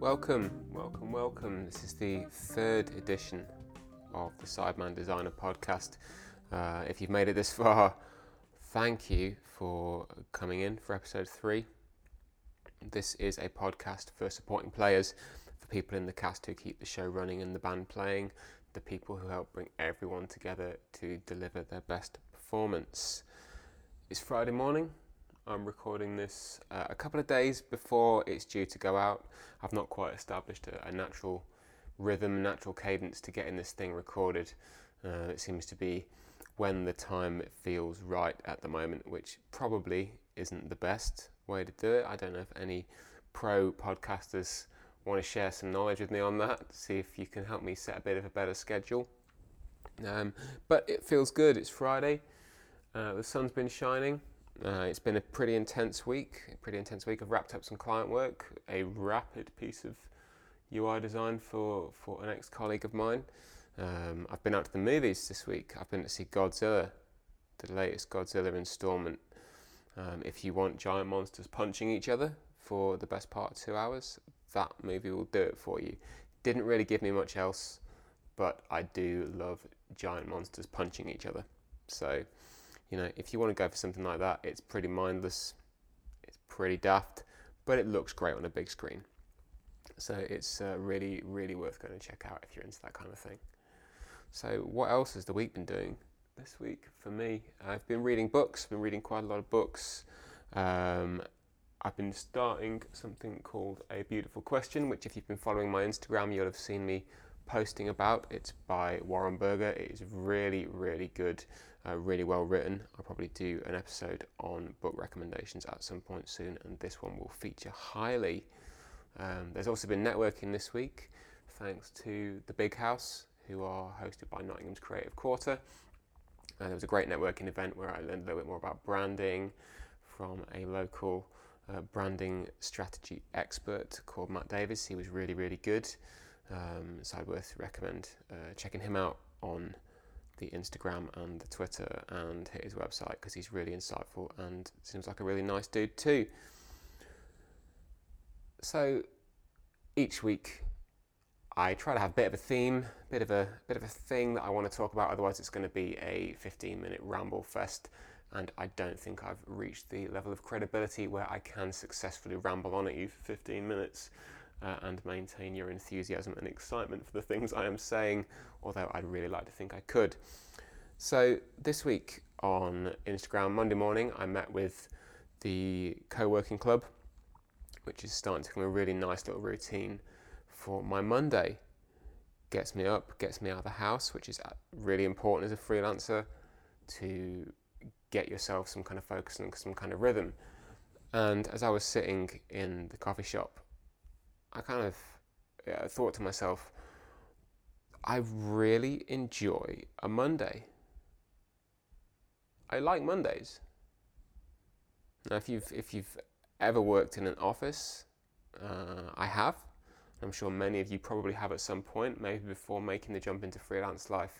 Welcome. This is the third edition of the Sideman Designer podcast. If you've made it this far, thank you for coming in for episode 3. This is a podcast for supporting players, for people in the cast who keep the show running and the band playing, the people who help bring everyone together to deliver their best performance. It's Friday morning. I'm recording this a couple of days before it's due to go out. I've not quite established a natural rhythm, natural cadence to getting this thing recorded. It seems to be when the time feels right at the moment, which probably isn't the best way to do it. I don't know if any pro podcasters want to share some knowledge with me on that, see if you can help me set a bit of a better schedule. But it feels good. It's Friday. The sun's been shining. It's been a pretty intense week. I've wrapped up some client work, a rapid piece of UI design for an ex-colleague of mine. I've been out to the movies this week. I've been to see Godzilla, the latest Godzilla installment. If you want giant monsters punching each other for the best part of 2 hours, that movie will do it for you. Didn't really give me much else, but I do love giant monsters punching each other. So, if you want to go for something like that, it's pretty mindless, it's pretty daft, but it looks great on a big screen. So it's really, really worth going to check out if you're into that kind of thing. So what else has the week been doing? This week, for me, I've been reading books. I've been reading quite a lot of books. I've been starting something called A Beautiful Question, which if you've been following my Instagram, you'll have seen me posting about. It's by Warren Berger. It is really, really good, really well written. I'll probably do an episode on book recommendations at some point soon, and this one will feature highly. There's also been networking this week, thanks to The Big House, who are hosted by Nottingham's Creative Quarter. There was a great networking event where I learned a little bit more about branding from a local branding strategy expert called Matt Davis. He was really, really good. So I'd worth recommend checking him out on the Instagram and the Twitter and hit his website, because he's really insightful and seems like a really nice dude too. So each week I try to have a bit of a theme, bit of a thing that I want to talk about. Otherwise it's going to be a 15-minute ramble fest, and I don't think I've reached the level of credibility where I can successfully ramble on at you for 15 minutes. And maintain your enthusiasm and excitement for the things I am saying, although I'd really like to think I could. So this week on Instagram, Monday morning, I met with the co-working club, which is starting to become a really nice little routine for my Monday. Gets me up, gets me out of the house, which is really important as a freelancer, to get yourself some kind of focus and some kind of rhythm. And as I was sitting in the coffee shop, I kind of thought to myself, I really enjoy a Monday. I like Mondays. Now, if you've ever worked in an office, I have. I'm sure many of you probably have at some point, maybe before making the jump into freelance life.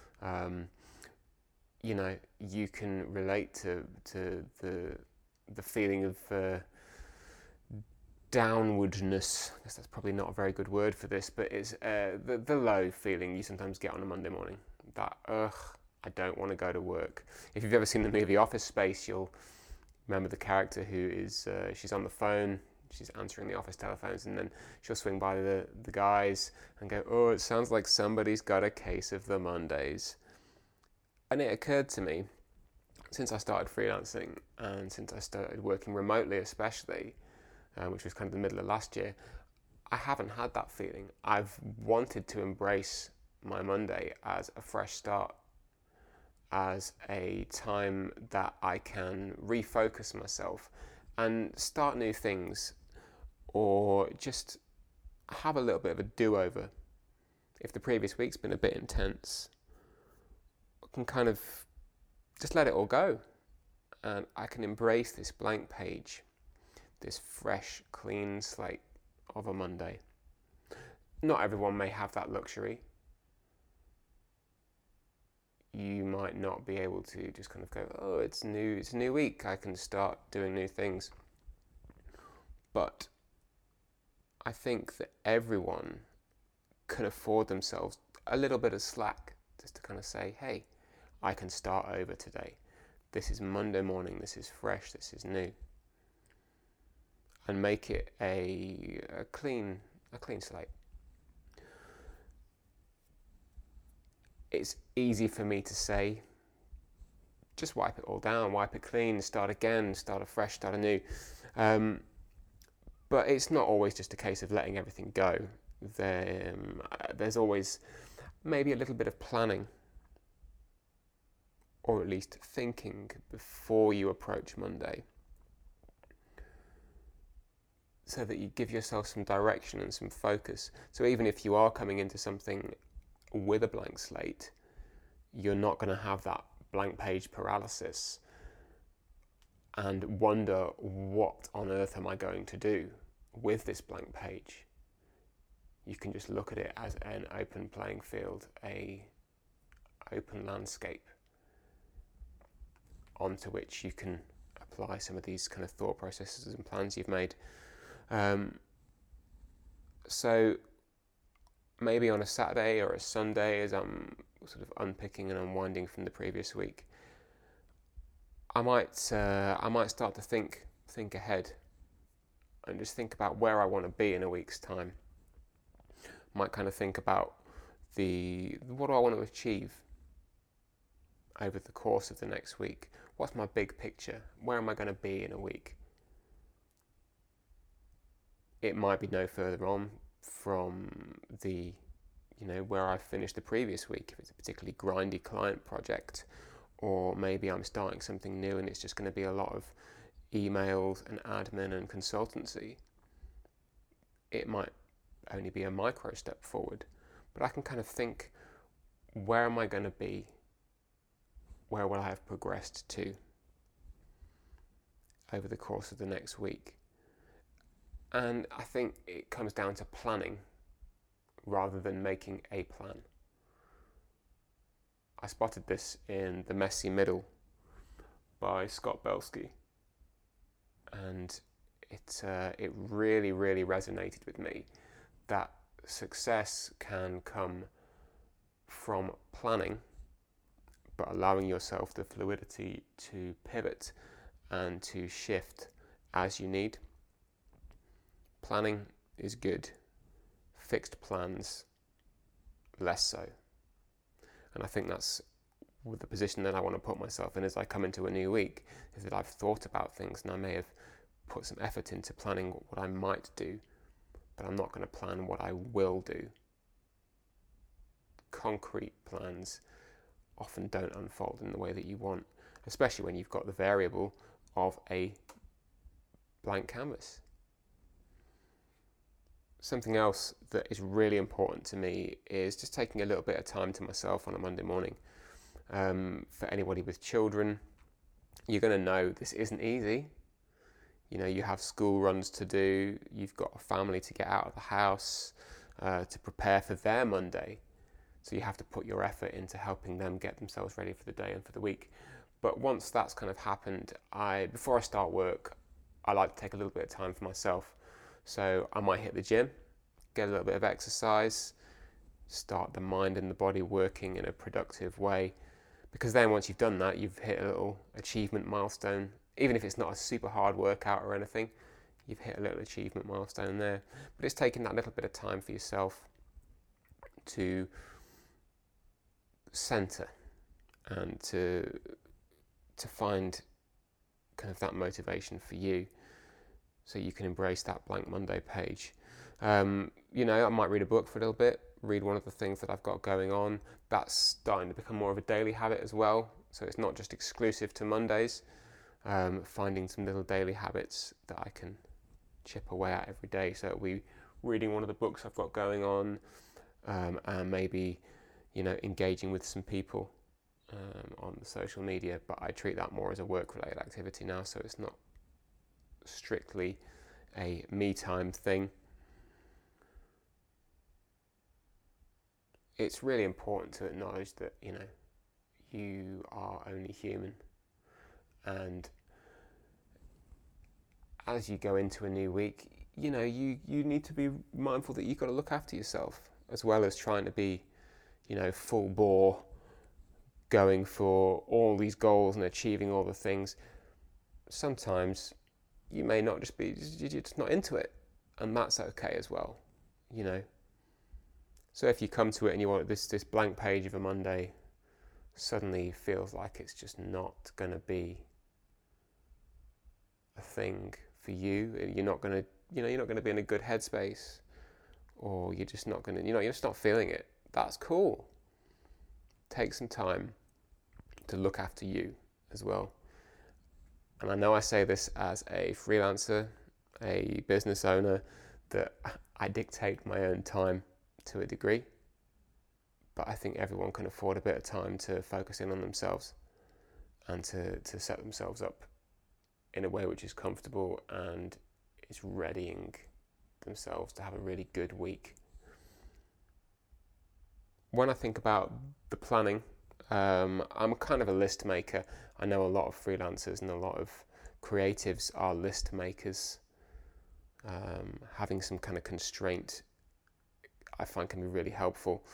You can relate to the feeling of downwardness. I guess that's probably not a very good word for this, but it's the low feeling you sometimes get on a Monday morning. That, I don't want to go to work. If you've ever seen the movie Office Space, you'll remember the character who is, she's on the phone, she's answering the office telephones, and then she'll swing by the guys and go, oh, it sounds like somebody's got a case of the Mondays. And it occurred to me, since I started freelancing and since I started working remotely especially, which was kind of the middle of last year, I haven't had that feeling. I've wanted to embrace my Monday as a fresh start, as a time that I can refocus myself and start new things, or just have a little bit of a do-over. If the previous week's been a bit intense, I can kind of just let it all go, and I can embrace this blank page, this fresh, clean slate of a Monday. Not everyone may have that luxury. You might not be able to just kind of go, oh, it's a new week, I can start doing new things. But I think that everyone can afford themselves a little bit of slack, just to kind of say, hey, I can start over today. This is Monday morning, this is fresh, this is new. And make it a clean slate. It's easy for me to say, just wipe it all down, wipe it clean, start again, start afresh, start anew. But it's not always just a case of letting everything go. There's always maybe a little bit of planning, or at least thinking before you approach Monday, so that you give yourself some direction and some focus. So even if you are coming into something with a blank slate, you're not going to have that blank page paralysis and wonder, what on earth am I going to do with this blank page? You can just look at it as an open playing field, a open landscape onto which you can apply some of these kind of thought processes and plans you've made. So maybe on a Saturday or a Sunday, as I'm sort of unpicking and unwinding from the previous week, I might start to think ahead and just think about where I want to be in a week's time. Might kind of think about what do I want to achieve over the course of the next week? What's my big picture? Where am I going to be in a week? It might be no further on from where I finished the previous week, if it's a particularly grindy client project, or maybe I'm starting something new and it's just going to be a lot of emails and admin and consultancy. It might only be a micro step forward, but I can kind of think, where am I going to be? Where will I have progressed to over the course of the next week? And I think it comes down to planning rather than making a plan. I spotted this in The Messy Middle by Scott Belsky, and it really, really resonated with me that success can come from planning, but allowing yourself the fluidity to pivot and to shift as you need. Planning is good. Fixed plans, less so. And I think that's the position that I want to put myself in as I come into a new week, is that I've thought about things and I may have put some effort into planning what I might do, but I'm not going to plan what I will do. Concrete plans often don't unfold in the way that you want, especially when you've got the variable of a blank canvas. Something else that is really important to me is just taking a little bit of time to myself on a Monday morning. For anybody with children, you're going to know this isn't easy. You have school runs to do, you've got a family to get out of the house, to prepare for their Monday. So you have to put your effort into helping them get themselves ready for the day and for the week. But once that's kind of happened, before I start work, I like to take a little bit of time for myself. So I might hit the gym, get a little bit of exercise, start the mind and the body working in a productive way. Because then once you've done that, you've hit a little achievement milestone. Even if it's not a super hard workout or anything, you've hit a little achievement milestone there. But it's taking that little bit of time for yourself to center and to find kind of that motivation for you, so you can embrace that blank Monday page. I might read a book for a little bit, read one of the things that I've got going on. That's starting to become more of a daily habit as well. So it's not just exclusive to Mondays. Finding some little daily habits that I can chip away at every day. So it'll be reading one of the books I've got going on, and maybe, engaging with some people on the social media. But I treat that more as a work-related activity now, so it's not strictly a me time thing. It's really important to acknowledge that you are only human, and as you go into a new week, you need to be mindful that you've got to look after yourself, as well as trying to be, full bore, going for all these goals and achieving all the things. Sometimes you may not you're just not into it, and that's okay as well, So if you come to it and you want this blank page of a Monday suddenly feels like it's just not going to be a thing for you, you're not going to be in a good headspace, or you're just not going to, you're just not feeling it. That's cool. Take some time to look after you as well. And I know I say this as a freelancer, a business owner, that I dictate my own time to a degree, but I think everyone can afford a bit of time to focus in on themselves and to set themselves up in a way which is comfortable and is readying themselves to have a really good week. When I think about the planning, I'm kind of a list maker. I know a lot of freelancers and a lot of creatives are list makers. Having some kind of constraint I find can be really helpful.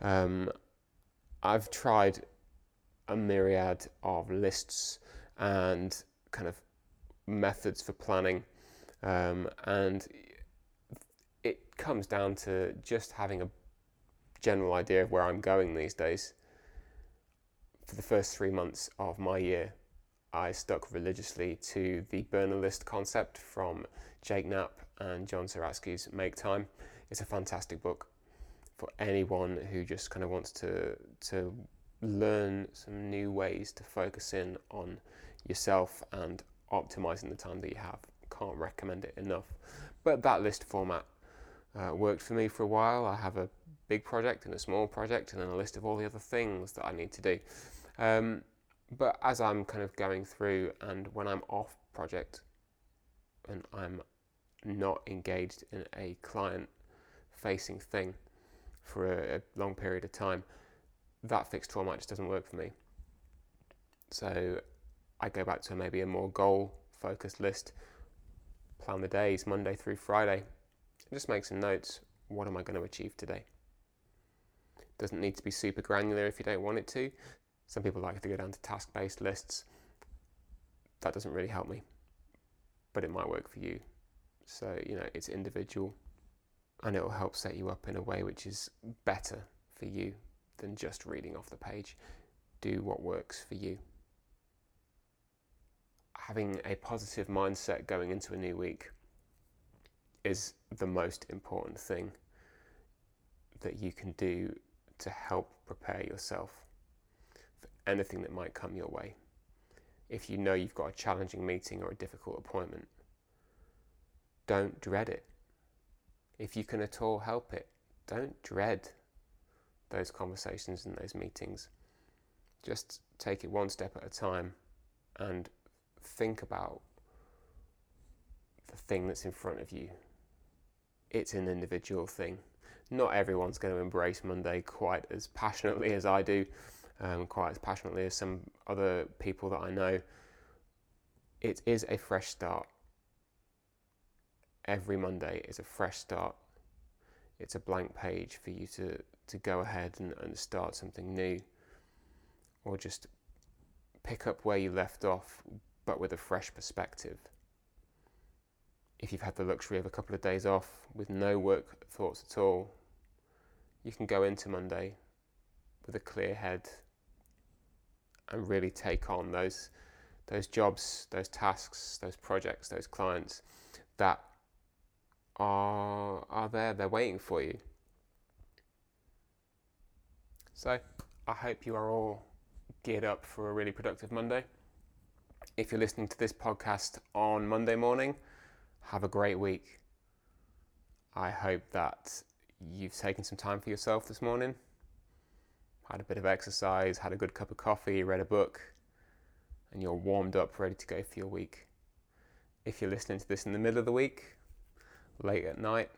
I've tried a myriad of lists and kind of methods for planning, and it comes down to just having a general idea of where I'm going these days. For the first 3 months of my year, I stuck religiously to the burner list concept from Jake Knapp and John Saratsky's Make Time. It's a fantastic book for anyone who just kind of wants to learn some new ways to focus in on yourself and optimizing the time that you have. Can't recommend it enough. But that list format worked for me for a while. I have a big project and a small project, and then a list of all the other things that I need to do. But as I'm kind of going through, and when I'm off project and I'm not engaged in a client-facing thing for a long period of time, that fixed format just doesn't work for me. So I go back to maybe a more goal-focused list, plan the days, Monday through Friday, just make some notes. What am I going to achieve today? Doesn't need to be super granular if you don't want it to. Some people like to go down to task-based lists. That doesn't really help me, but it might work for you. So, it's individual, and it will help set you up in a way which is better for you than just reading off the page. Do what works for you. Having a positive mindset going into a new week is the most important thing that you can do to help prepare yourself for anything that might come your way. If you know you've got a challenging meeting or a difficult appointment, don't dread it. If you can at all help it, don't dread those conversations and those meetings. Just take it one step at a time and think about the thing that's in front of you. It's an individual thing. Not everyone's going to embrace Monday quite as passionately as I do, quite as passionately as some other people that I know. It is a fresh start. Every Monday is a fresh start. It's a blank page for you to go ahead and start something new, or just pick up where you left off, but with a fresh perspective. If you've had the luxury of a couple of days off with no work thoughts at all, you can go into Monday with a clear head and really take on those jobs, those tasks, those projects, those clients that are there, they're waiting for you. So I hope you are all geared up for a really productive Monday. If you're listening to this podcast on Monday morning, have a great week. I hope that you've taken some time for yourself this morning, had a bit of exercise, had a good cup of coffee, read a book, and you're warmed up, ready to go for your week. If you're listening to this in the middle of the week, late at night,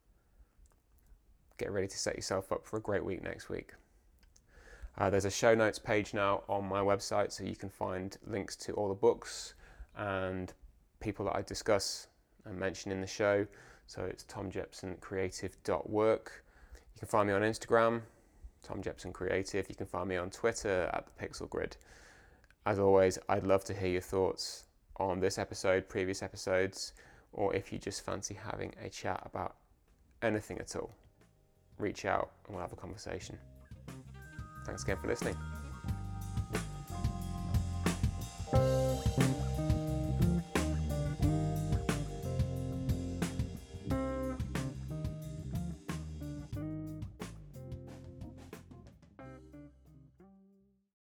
get ready to set yourself up for a great week next week. There's a show notes page now on my website, so you can find links to all the books and people that I discuss and mention in the show, So it's tomjepsoncreative.work. You can find me on Instagram, Tom Jepson Creative. You can find me on Twitter at The Pixel Grid. As always, I'd love to hear your thoughts on this episode, previous episodes, or if you just fancy having a chat about anything at all. Reach out and we'll have a conversation. Thanks again for listening.